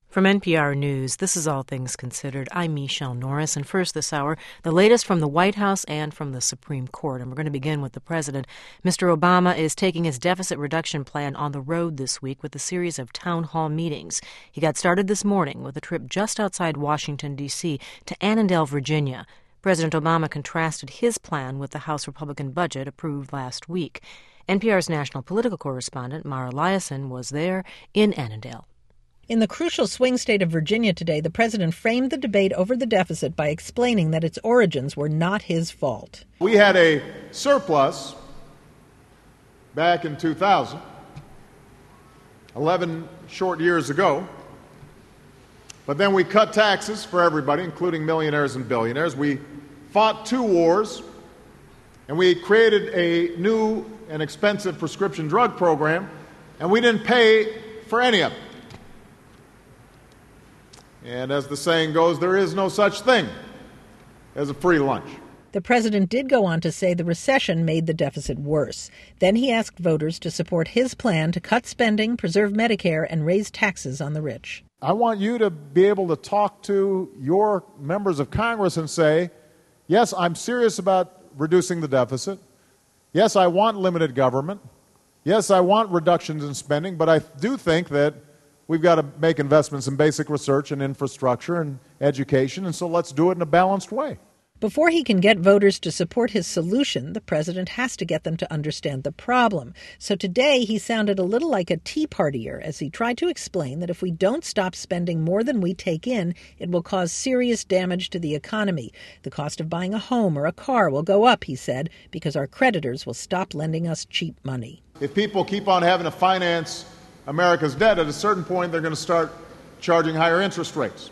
From NPR News, this is All Things Considered. I'm Michelle Norris, and first this hour, the latest from the White House and from the Supreme Court. And we're going to begin with the president. Mr. Obama is taking his deficit reduction plan on the road this week with a series of town hall meetings. He got started this morning with a trip just outside Washington, D.C. to Annandale, Virginia. President Obama contrasted his plan with the House Republican budget approved last week. NPR's national political correspondent, Mara Liasson, was there in Annandale. In the crucial swing state of Virginia today, the president framed the debate over the deficit by explaining that its origins were not his fault. We had a surplus back in 2000, 11 short years ago, but then we cut taxes for everybody, including millionaires and billionaires. We fought two wars, and we created a new and expensive prescription drug program, and we didn't pay for any of it. And as the saying goes, there is no such thing as a free lunch. The president did go on to say the recession made the deficit worse. Then he asked voters to support his plan to cut spending, preserve Medicare, and raise taxes on the rich. I want you to be able to talk to your members of Congress and say, yes, I'm serious about reducing the deficit. Yes, I want limited government. Yes, I want reductions in spending, but I do think that we've got to make investments in basic research and infrastructure and education, and so let's do it in a balanced way. Before he can get voters to support his solution, the president has to get them to understand the problem. So today he sounded a little like a tea partier as he tried to explain that if we don't stop spending more than we take in, it will cause serious damage to the economy. The cost of buying a home or a car will go up, he said, because our creditors will stop lending us cheap money. If people keep on having to finance America's debt, at a certain point they're going to start charging higher interest rates.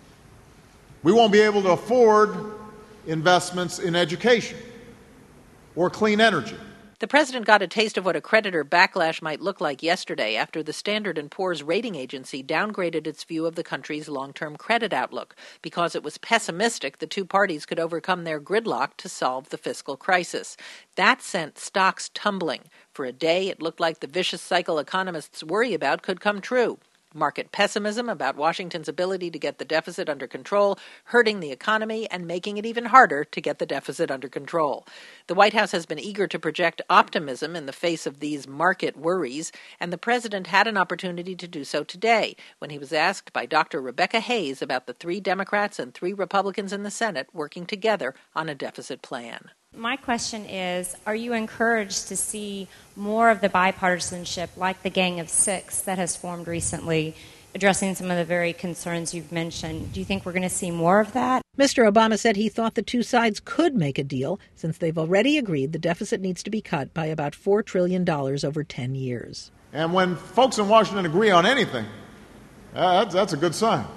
We won't be able to afford investments in education or clean energy. The president got a taste of what a creditor backlash might look like yesterday after the Standard & Poor's rating agency downgraded its view of the country's long-term credit outlook. Because it was pessimistic, the two parties could overcome their gridlock to solve the fiscal crisis. That sent stocks tumbling. For a day, it looked like the vicious cycle economists worry about could come true. Market pessimism about Washington's ability to get the deficit under control, hurting the economy and making it even harder to get the deficit under control. The White House has been eager to project optimism in the face of these market worries, and the president had an opportunity to do so today when he was asked by Dr. Rebecca Hayes about the 3 Democrats and 3 Republicans in the Senate working together on a deficit plan. My question is, are you encouraged to see more of the bipartisanship, like the Gang of Six that has formed recently, addressing some of the very concerns you've mentioned? Do you think we're going to see more of that? Mr. Obama said he thought the two sides could make a deal since they've already agreed the deficit needs to be cut by about $4 trillion over 10 years. And when folks in Washington agree on anything, that's a good sign.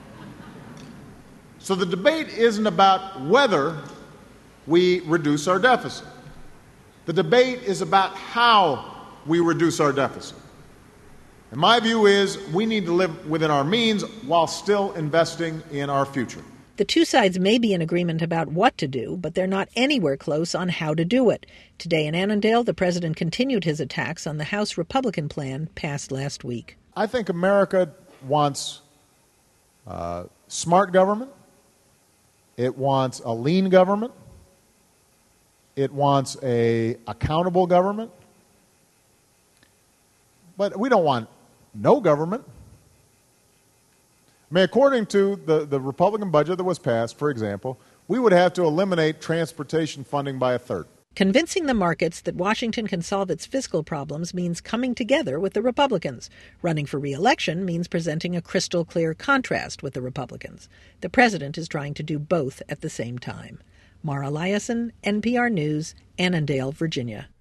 So the debate isn't about whether we reduce our deficit. The debate is about how we reduce our deficit. And my view is we need to live within our means while still investing in our future. The two sides may be in agreement about what to do, but they're not anywhere close on how to do it. Today in Annandale, the president continued his attacks on the House Republican plan passed last week. I think America wants smart government. It wants a lean government. It wants an accountable government. But we don't want no government. I mean, according to the Republican budget that was passed, for example, we would have to eliminate transportation funding by 1/3. Convincing the markets that Washington can solve its fiscal problems means coming together with the Republicans. Running for re-election means presenting a crystal clear contrast with the Republicans. The president is trying to do both at the same time. Mara Liasson, NPR News, Annandale, Virginia.